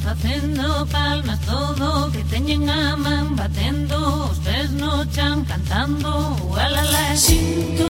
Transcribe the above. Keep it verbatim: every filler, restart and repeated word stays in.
facendo palmas, todo que teñen a man batendo, os pés no chan cantando, ualala. Sinto